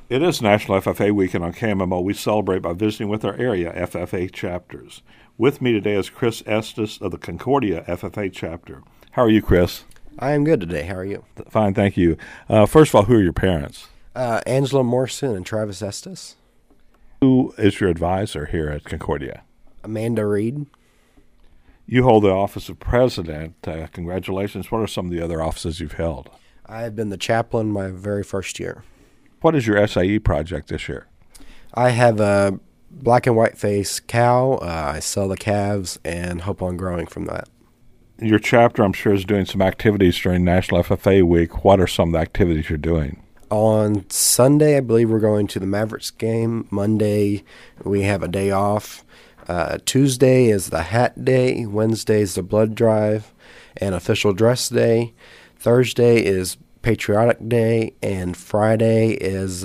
It is National FFA Week, and on KMMO we celebrate by visiting with our area FFA chapters. With me today is Chris Estes of the Concordia FFA chapter. How are you, Chris? I am good today. How are you? Fine, thank you. First of all, who are your parents? Angela Morrison and Travis Estes. Who is your advisor here at Concordia? Amanda Reed. You hold the office of president. Congratulations. What are some of the other offices you've held? I have been the chaplain my very first year. What is your SIE project this year? I have a black and white face cow. I sell the calves and hope on growing from that. Your chapter, I'm sure, is doing some activities during National FFA Week. What are some of the activities you're doing? On Sunday, I believe we're going to the Mavericks game. Monday, we have a day off. Tuesday is the hat day. Wednesday is the blood drive and official dress day. Thursday is Patriotic Day, and Friday is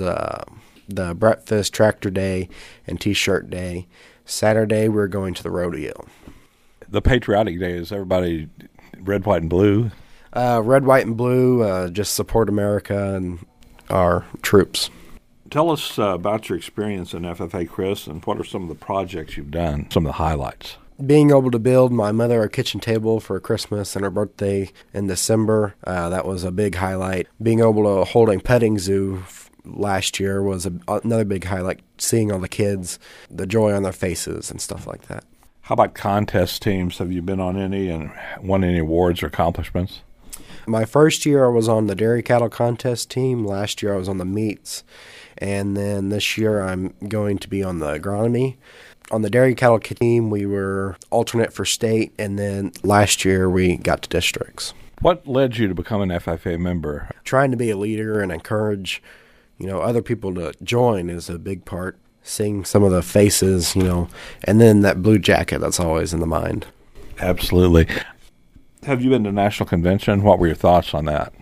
the breakfast, tractor day, and T-shirt day. Saturday, we're going to the rodeo. The Patriotic Day, is everybody red, white, and blue? Red, white, and blue, just support America and our troops. Tell us about your experience in FFA, Chris, and what are some of the projects you've done, some of the highlights? Being able to build my mother a kitchen table for Christmas and her birthday in December, that was a big highlight. Being able to hold a petting zoo last year was another big highlight, seeing all the kids, the joy on their faces and stuff like that. How about contest teams? Have you been on any and won any awards or accomplishments? My first year I was on the dairy cattle contest team. Last year I was on the meats. And then this year I'm going to be on the agronomy. On the dairy cattle team, we were alternate for state, and then last year we got to districts. What led you to become an FFA member? Trying to be a leader and encourage, other people to join is a big part. Seeing some of the faces, and then that blue jacket that's always in the mind. Absolutely. Have you been to National Convention? What were your thoughts on that?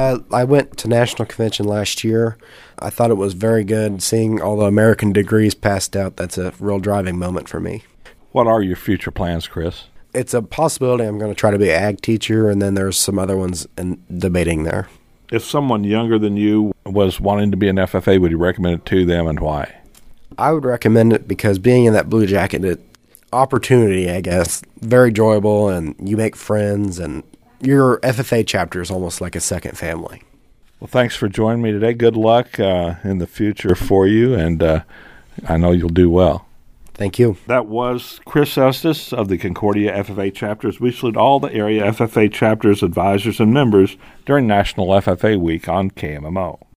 I went to National Convention last year. I thought it was very good. Seeing all the American degrees passed out, that's a real driving moment for me. What are your future plans, Chris? It's a possibility I'm going to try to be an ag teacher, and then there's some other ones in debating there. If someone younger than you was wanting to be an FFA, would you recommend it to them, and why? I would recommend it because being in that blue jacket, opportunity, I guess, very enjoyable, and you make friends, and your FFA chapter is almost like a second family. Well, thanks for joining me today. Good luck in the future for you, and I know you'll do well. Thank you. That was Chris Estes of the Concordia FFA chapters. We salute all the area FFA chapters, advisors, and members during National FFA Week on KMMO.